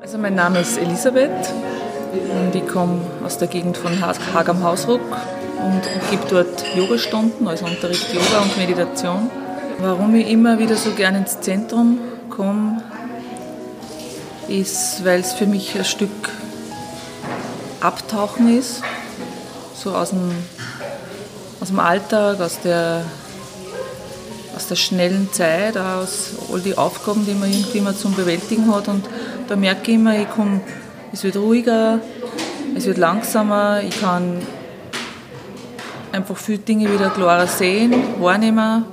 Also mein Name ist Elisabeth und ich komme aus der Gegend von Haag am Hausruck und gebe dort Yogastunden, also Unterricht Yoga und Meditation. Warum ich immer wieder so gerne ins Zentrum komme, ist, weil es für mich ein Stück Abtauchen ist, so aus dem Alltag, aus der schnellen Zeit, aus all die Aufgaben, die man irgendwie immer zum Bewältigen hat. Und da merke ich immer, es wird ruhiger, es wird langsamer, ich kann einfach viele Dinge wieder klarer sehen, wahrnehmen.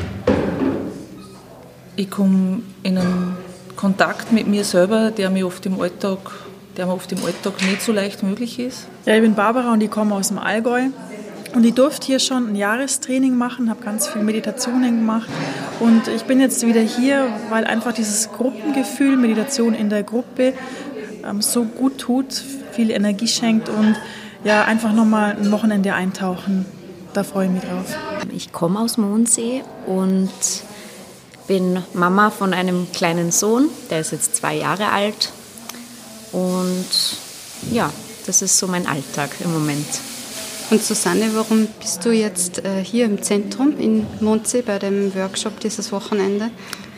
Ich komme in einen Kontakt mit mir selber, der mir oft im Alltag nicht so leicht möglich ist. Ja, ich bin Barbara und ich komme aus dem Allgäu. Und ich durfte hier schon ein Jahrestraining machen, habe ganz viele Meditationen gemacht. Und ich bin jetzt wieder hier, weil einfach dieses Gruppengefühl, Meditation in der Gruppe, so gut tut, viel Energie schenkt und ja, einfach nochmal ein Wochenende eintauchen. Da freue ich mich drauf. Ich komme aus Mondsee und bin Mama von einem kleinen Sohn, der ist jetzt 2 Jahre alt. Und ja, das ist so mein Alltag im Moment. Und Susanne, warum bist du jetzt hier im Zentrum in Mondsee bei dem Workshop dieses Wochenende?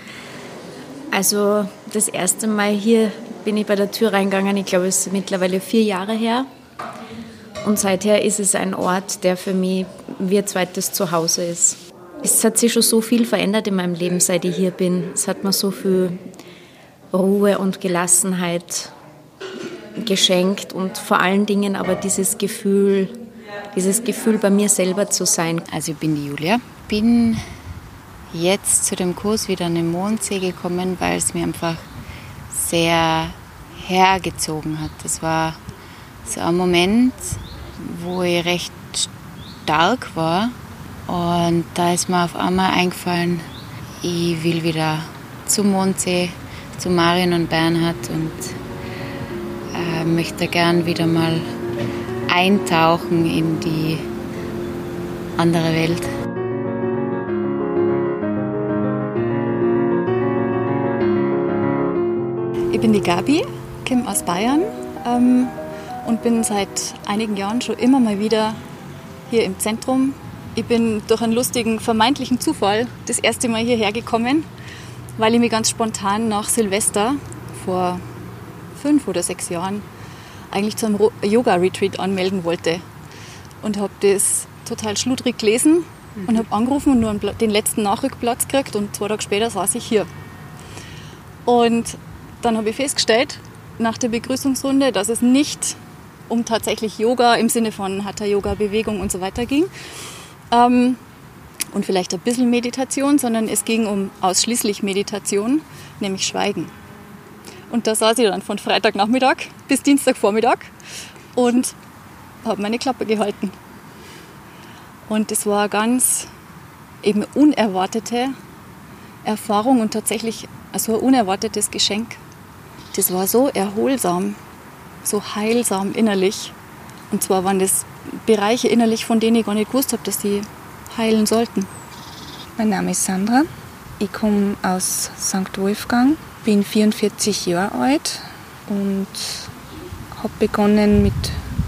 Also das erste Mal hier bin ich bei der Tür reingegangen, ich glaube, es ist mittlerweile 4 Jahre her. Und seither ist es ein Ort, der für mich wie ein zweites Zuhause ist. Es hat sich schon so viel verändert in meinem Leben, seit ich hier bin. Es hat mir so viel Ruhe und Gelassenheit geschenkt und vor allen Dingen aber dieses Gefühl bei mir selber zu sein. Also ich bin die Julia, bin jetzt zu dem Kurs wieder an den Mondsee gekommen, weil es mir einfach sehr hergezogen hat. Das war so ein Moment, wo ich recht stark war und da ist mir auf einmal eingefallen, ich will wieder zum Mondsee, zu Marion und Bernhard und möchte gern wieder mal eintauchen in die andere Welt. Ich bin die Gabi, komme aus Bayern und bin seit einigen Jahren schon immer mal wieder hier im Zentrum. Ich bin durch einen lustigen, vermeintlichen Zufall das erste Mal hierher gekommen, weil ich mich ganz spontan nach Silvester vor 5 oder 6 Jahren eigentlich zum Yoga-Retreat anmelden wollte. Und habe das total schludrig gelesen und habe angerufen und nur den letzten Nachrückplatz gekriegt und 2 Tage später saß ich hier. Und dann habe ich festgestellt, nach der Begrüßungsrunde, dass es nicht um tatsächlich Yoga im Sinne von Hatha-Yoga, Bewegung und so weiter ging und vielleicht ein bisschen Meditation, sondern es ging um ausschließlich Meditation, nämlich Schweigen. Und da saß ich dann von Freitagnachmittag bis Dienstagvormittag und habe meine Klappe gehalten. Und das war eine ganz eben unerwartete Erfahrung und tatsächlich so ein unerwartetes Geschenk. Das war so erholsam, so heilsam innerlich. Und zwar waren das Bereiche innerlich, von denen ich gar nicht gewusst habe, dass die heilen sollten. Mein Name ist Sandra. Ich komme aus St. Wolfgang, bin 44 Jahre alt und habe begonnen mit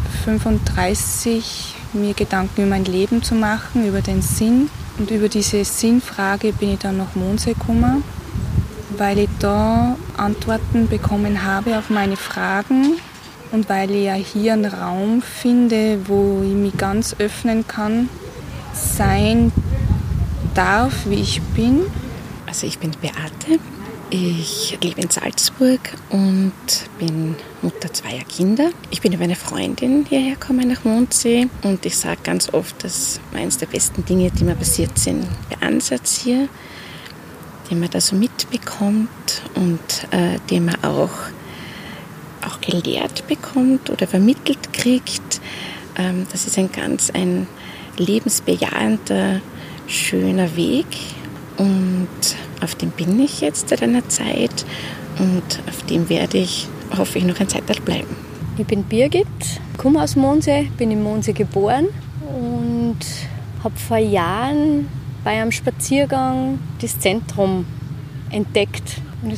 35 mir Gedanken über mein Leben zu machen, über den Sinn. Und über diese Sinnfrage bin ich dann nach Mondsee gekommen, weil ich da Antworten bekommen habe auf meine Fragen und weil ich ja hier einen Raum finde, wo ich mich ganz öffnen kann, sein darf, wie ich bin. Also ich bin Beate, ich lebe in Salzburg und bin Mutter 2 Kinder. Ich bin über eine Freundin hierher gekommen nach Mondsee und ich sage ganz oft, dass eines der besten Dinge, die mir passiert sind, der Ansatz hier, den man da so mitbekommt und den man auch gelehrt bekommt oder vermittelt kriegt. Das ist ein lebensbejahender, schöner Weg und auf dem bin ich jetzt seit einer Zeit und auf dem werde ich, hoffe ich, noch eine Zeit bleiben. Ich bin Birgit, komme aus Mondsee, bin in Mondsee geboren und habe vor Jahren bei einem Spaziergang das Zentrum entdeckt. Und es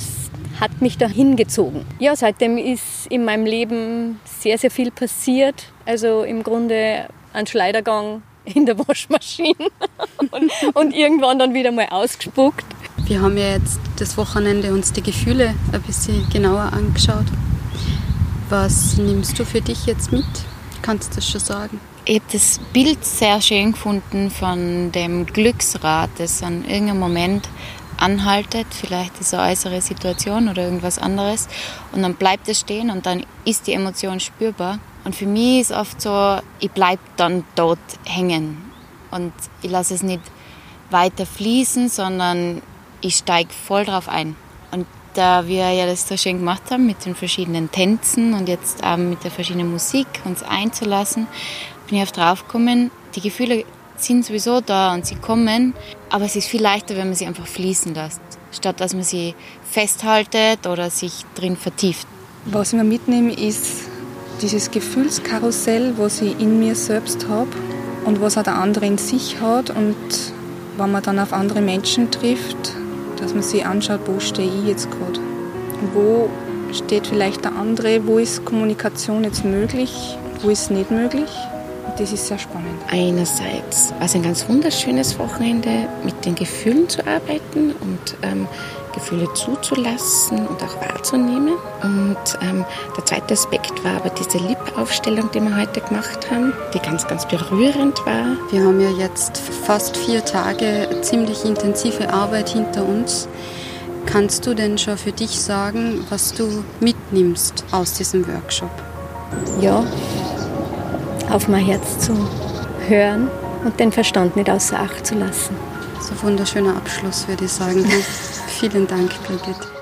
hat mich da hingezogen. Ja, seitdem ist in meinem Leben sehr, sehr viel passiert. Also im Grunde ein Schleidergang in der Waschmaschine und irgendwann dann wieder mal ausgespuckt. Wir haben ja jetzt das Wochenende uns die Gefühle ein bisschen genauer angeschaut. Was nimmst du für dich jetzt mit? Kannst du das schon sagen? Ich habe das Bild sehr schön gefunden von dem Glücksrad, das an irgendeinem Moment anhaltet. Vielleicht ist eine äußere Situation oder irgendwas anderes. Und dann bleibt es stehen und dann ist die Emotion spürbar. Und für mich ist oft so, ich bleibe dann dort hängen. Und ich lasse es nicht weiter fließen, sondern ich steige voll drauf ein. Und da wir ja das so schön gemacht haben mit den verschiedenen Tänzen und jetzt auch mit der verschiedenen Musik uns einzulassen, bin ich drauf gekommen, die Gefühle sind sowieso da und sie kommen, aber es ist viel leichter, wenn man sie einfach fließen lässt, statt dass man sie festhaltet oder sich drin vertieft. Was ich mir mitnehme, ist dieses Gefühlskarussell, was ich in mir selbst habe und was auch der andere in sich hat. Und wenn man dann auf andere Menschen trifft, dass man sich anschaut, wo stehe ich jetzt gerade? Wo steht vielleicht der andere? Wo ist Kommunikation jetzt möglich? Wo ist es nicht möglich? Das ist sehr spannend. Einerseits war es ein ganz wunderschönes Wochenende, mit den Gefühlen zu arbeiten und Gefühle zuzulassen und auch wahrzunehmen. Und der zweite Aspekt war aber diese Lipp-Aufstellung, die wir heute gemacht haben, die ganz, ganz berührend war. Wir haben ja jetzt fast 4 Tage ziemlich intensive Arbeit hinter uns. Kannst du denn schon für dich sagen, was du mitnimmst aus diesem Workshop? Ja, auf mein Herz zu hören und den Verstand nicht außer Acht zu lassen. So ein wunderschöner Abschluss, würde ich sagen. Vielen Dank, Birgit.